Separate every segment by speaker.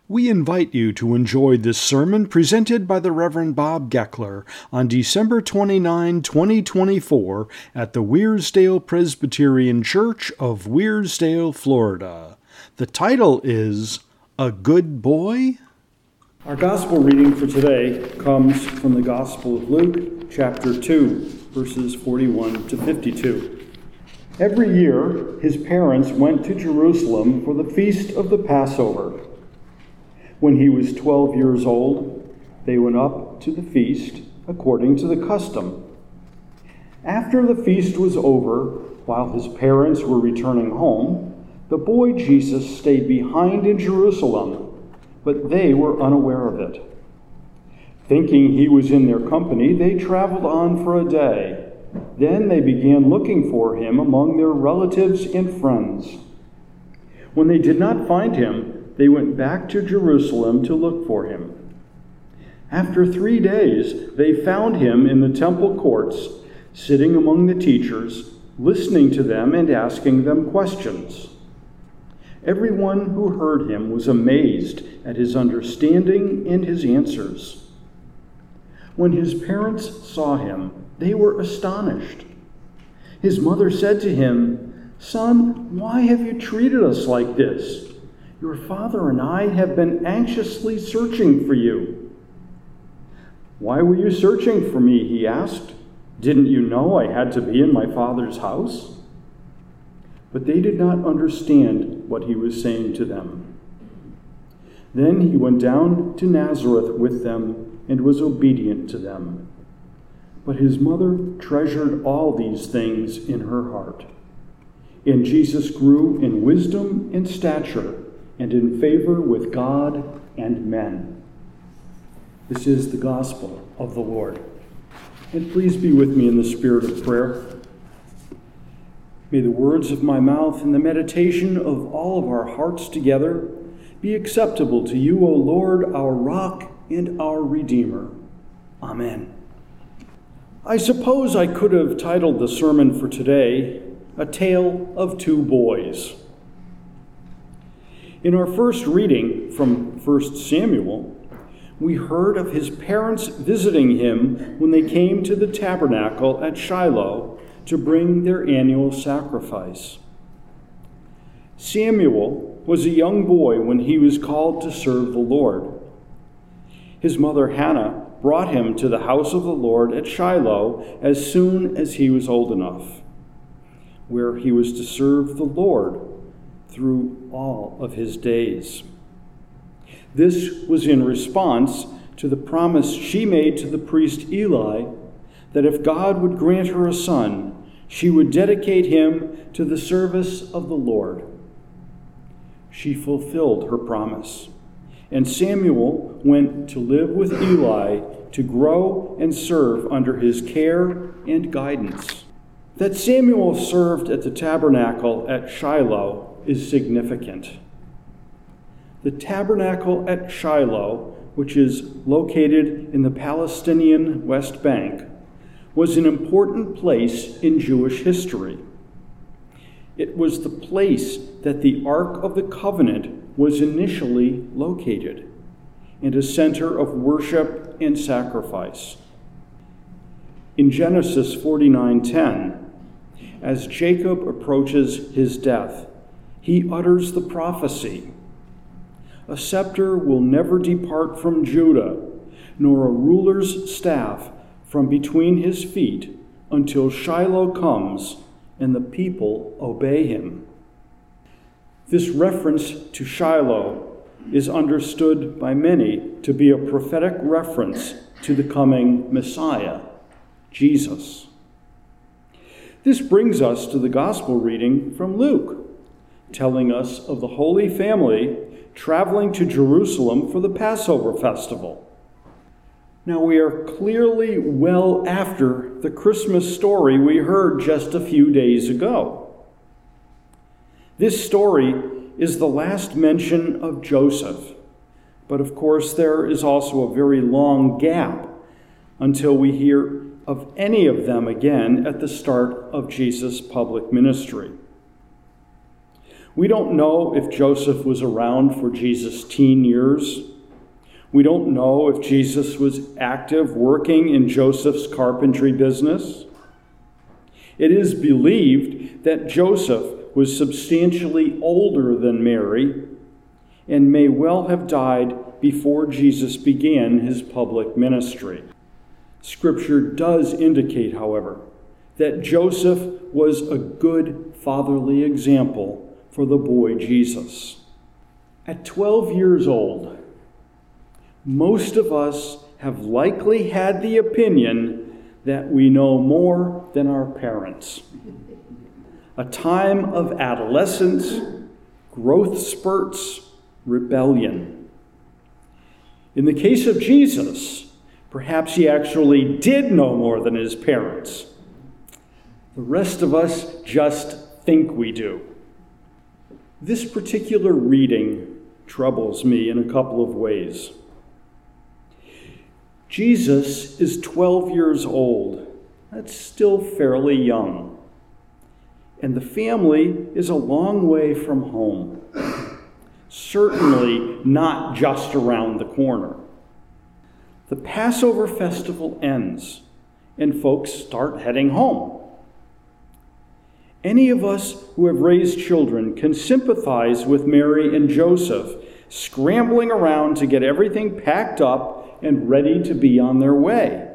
Speaker 1: We invite you to enjoy this sermon presented by the Reverend Bob Geckler on December 29, 2024 at the Weirsdale Presbyterian Church of Weirsdale, Florida. The title is A Good Boy?
Speaker 2: Our gospel reading for today comes from the Gospel of Luke, chapter 2, verses 41 to 52. Every year, his parents went to Jerusalem for the feast of the Passover. When he was 12 years old, they went up to the feast according to the custom. After the feast was over, while his parents were returning home, the boy Jesus stayed behind in Jerusalem, but they were unaware of it. Thinking he was in their company, they traveled on for a day. Then they began looking for him among their relatives and friends. When they did not find him, they went back to Jerusalem to look for him. After 3 days, they found him in the temple courts, sitting among the teachers, listening to them and asking them questions. Everyone who heard him was amazed at his understanding and his answers. When his parents saw him, they were astonished. His mother said to him, "Son, why have you treated us like this? Your father and I have been anxiously searching for you." "Why were you searching for me?" he asked. "Didn't you know I had to be in my father's house?" But they did not understand what he was saying to them. Then he went down to Nazareth with them and was obedient to them. But his mother treasured all these things in her heart. And Jesus grew in wisdom and stature and in favor with God and men. This is the gospel of the Lord. And please be with me in the spirit of prayer. May the words of my mouth and the meditation of all of our hearts together be acceptable to you, O Lord, our rock and our Redeemer. Amen. I suppose I could have titled the sermon for today, A Tale of Two Boys. In our first reading from 1 Samuel, we heard of his parents visiting him when they came to the tabernacle at Shiloh to bring their annual sacrifice. Samuel was a young boy when he was called to serve the Lord. His mother Hannah brought him to the house of the Lord at Shiloh as soon as he was old enough, where he was to serve the Lord through all of his days. This was in response to the promise she made to the priest Eli that if God would grant her a son, she would dedicate him to the service of the Lord. She fulfilled her promise, and Samuel went to live with Eli to grow and serve under his care and guidance. That Samuel served at the tabernacle at Shiloh is significant. The tabernacle at Shiloh, which is located in the Palestinian West Bank, was an important place in Jewish history. It was the place that the Ark of the Covenant was initially located, and a center of worship and sacrifice. In Genesis 49:10, as Jacob approaches his death, he utters the prophecy, "A scepter will never depart from Judah, nor a ruler's staff from between his feet, until Shiloh comes and the people obey him." This reference to Shiloh is understood by many to be a prophetic reference to the coming Messiah, Jesus. This brings us to the gospel reading from Luke, telling us of the Holy Family traveling to Jerusalem for the Passover festival. Now we are clearly well after the Christmas story we heard just a few days ago. This story is the last mention of Joseph, but of course there is also a very long gap until we hear of any of them again at the start of Jesus' public ministry. We don't know if Joseph was around for Jesus' teen years. We don't know if Jesus was active working in Joseph's carpentry business. It is believed that Joseph was substantially older than Mary and may well have died before Jesus began his public ministry. Scripture does indicate, however, that Joseph was a good fatherly example for the boy Jesus. At 12 years old, most of us have likely had the opinion that we know more than our parents. A time of adolescence, growth spurts, rebellion. In the case of Jesus, perhaps he actually did know more than his parents. The rest of us just think we do. This particular reading troubles me in a couple of ways. Jesus is 12 years old. That's still fairly young. And the family is a long way from home. Certainly not just around the corner. The Passover festival ends, and folks start heading home. Any of us who have raised children can sympathize with Mary and Joseph scrambling around to get everything packed up and ready to be on their way.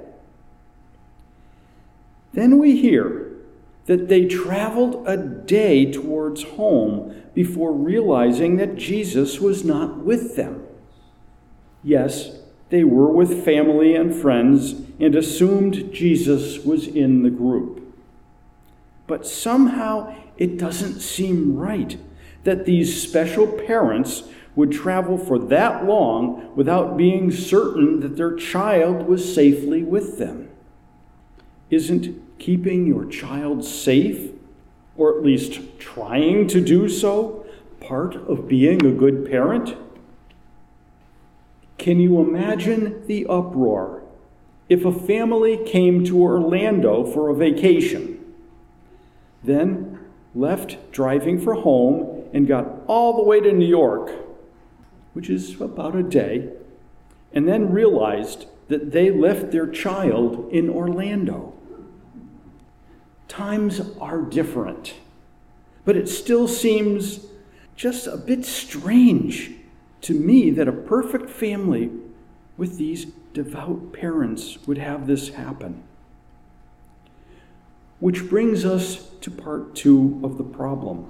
Speaker 2: Then we hear that they traveled a day towards home before realizing that Jesus was not with them. Yes, they were with family and friends and assumed Jesus was in the group. But somehow it doesn't seem right that these special parents would travel for that long without being certain that their child was safely with them. Isn't keeping your child safe, or at least trying to do so, part of being a good parent? Can you imagine the uproar if a family came to Orlando for a vacation, then left driving for home and got all the way to New York, which is about a day, and then realized that they left their child in Orlando? Times are different, but it still seems just a bit strange to me that a perfect family with these devout parents would have this happen. Which brings us to part 2 of the problem.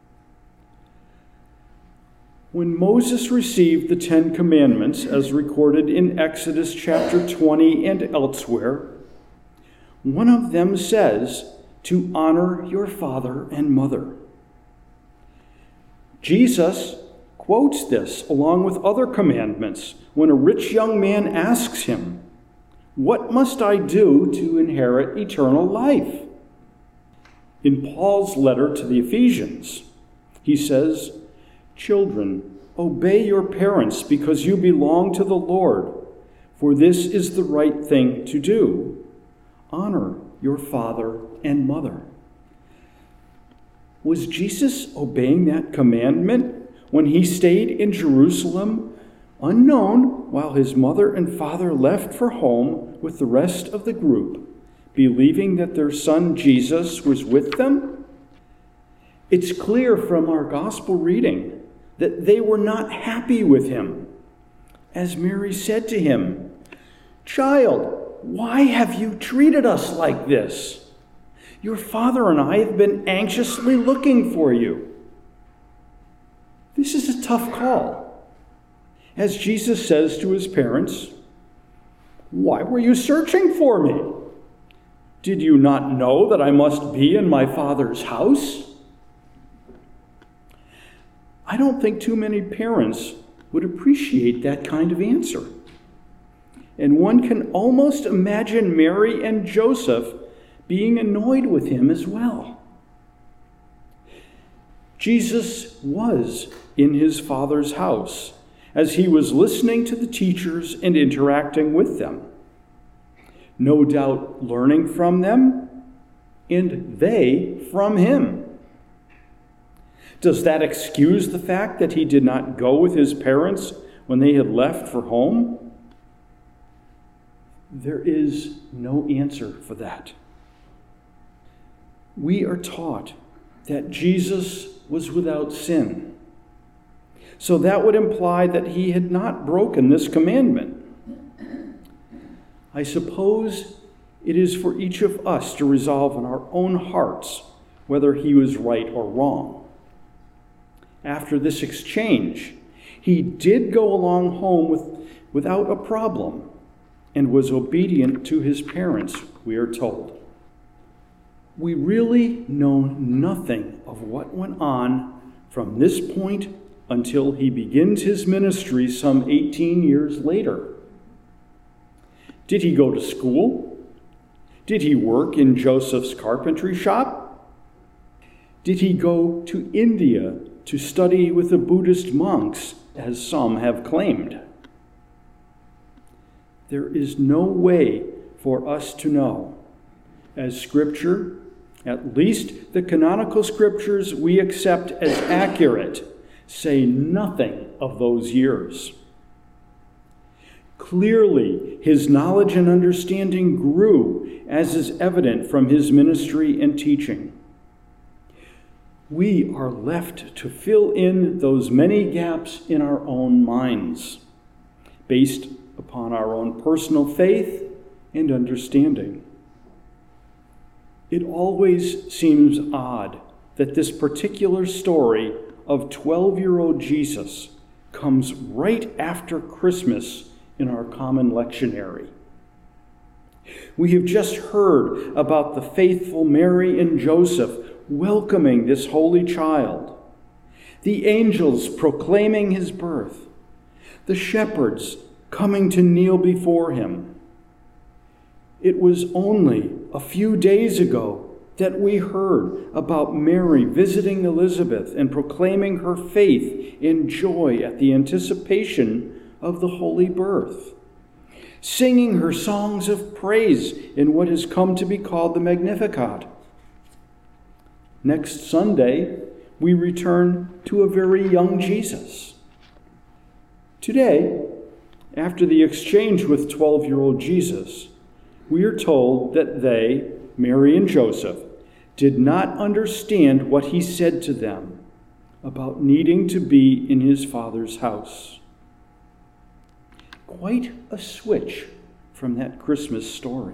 Speaker 2: When Moses received the 10 Commandments, as recorded in Exodus chapter 20 and elsewhere, one of them says to honor your father and mother. Jesus quotes this along with other commandments when a rich young man asks him, "What must I do to inherit eternal life?" In Paul's letter to the Ephesians, he says, "Children, obey your parents because you belong to the Lord, for this is the right thing to do. Honor your father and mother." Was Jesus obeying that commandment when he stayed in Jerusalem unknown while his mother and father left for home with the rest of the group, believing that their son Jesus was with them? It's clear from our gospel reading that they were not happy with him. As Mary said to him, "Child, why have you treated us like this? Your father and I have been anxiously looking for you." This is a tough call. As Jesus says to his parents, "Why were you searching for me? Did you not know that I must be in my Father's house?" I don't think too many parents would appreciate that kind of answer. And one can almost imagine Mary and Joseph being annoyed with him as well. Jesus was in his Father's house as he was listening to the teachers and interacting with them. No doubt learning from them, and they from him. Does that excuse the fact that he did not go with his parents when they had left for home? There is no answer for that. We are taught that Jesus was without sin. So that would imply that he had not broken this commandment. I suppose it is for each of us to resolve in our own hearts whether he was right or wrong. After this exchange, he did go along home without a problem and was obedient to his parents, we are told. We really know nothing of what went on from this point until he begins his ministry some 18 years later. Did he go to school? Did he work in Joseph's carpentry shop? Did he go to India to study with the Buddhist monks, as some have claimed? There is no way for us to know, as Scripture, at least the canonical Scriptures we accept as accurate, say nothing of those years. Clearly, his knowledge and understanding grew, as is evident from his ministry and teaching. We are left to fill in those many gaps in our own minds, based upon our own personal faith and understanding. It always seems odd that this particular story of 12-year-old Jesus comes right after Christmas in our common lectionary. We have just heard about the faithful Mary and Joseph welcoming this holy child, the angels proclaiming his birth, the shepherds coming to kneel before him. It was only a few days ago that we heard about Mary visiting Elizabeth and proclaiming her faith and joy at the anticipation of the holy birth, singing her songs of praise in what has come to be called the Magnificat. Next Sunday, we return to a very young Jesus. Today, after the exchange with 12-year-old Jesus, we are told that they, Mary and Joseph, did not understand what he said to them about needing to be in his Father's house. Quite a switch from that Christmas story.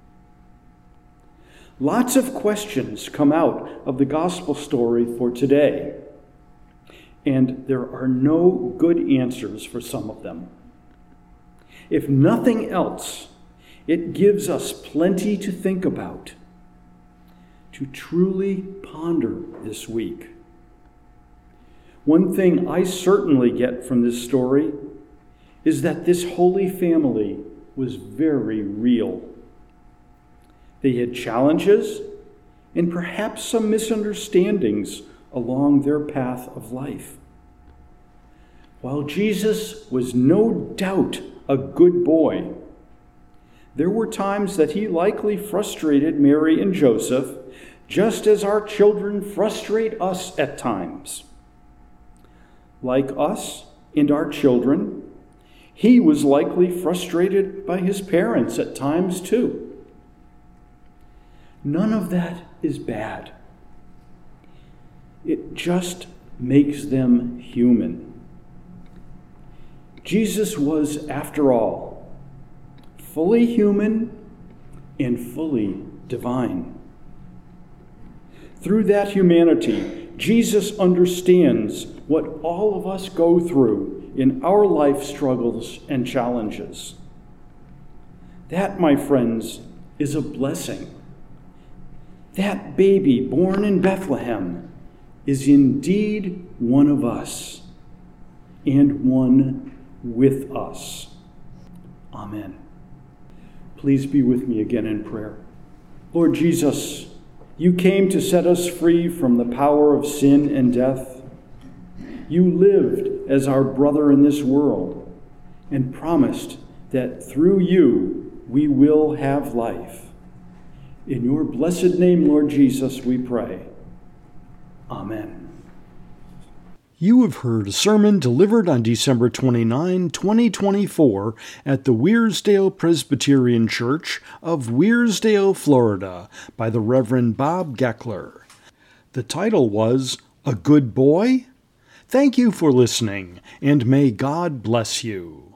Speaker 2: Lots of questions come out of the gospel story for today, and there are no good answers for some of them. If nothing else, it gives us plenty to think about, to truly ponder this week. One thing I certainly get from this story is that this holy family was very real. They had challenges and perhaps some misunderstandings along their path of life. While Jesus was no doubt a good boy, there were times that he likely frustrated Mary and Joseph, just as our children frustrate us at times. Like us and our children, he was likely frustrated by his parents at times too. None of that is bad. It just makes them human. Jesus was, after all, fully human and fully divine. Through that humanity, Jesus understands what all of us go through in our life struggles and challenges. That, my friends, is a blessing. That baby born in Bethlehem is indeed one of us and one with us. Amen. Please be with me again in prayer. Lord Jesus, you came to set us free from the power of sin and death. You lived as our brother in this world and promised that through you we will have life. In your blessed name, Lord Jesus, we pray. Amen.
Speaker 1: You have heard a sermon delivered on December 29, 2024 at the Weirsdale Presbyterian Church of Weirsdale, Florida by the Reverend Bob Geckler. The title was A Good Boy? Thank you for listening, and may God bless you.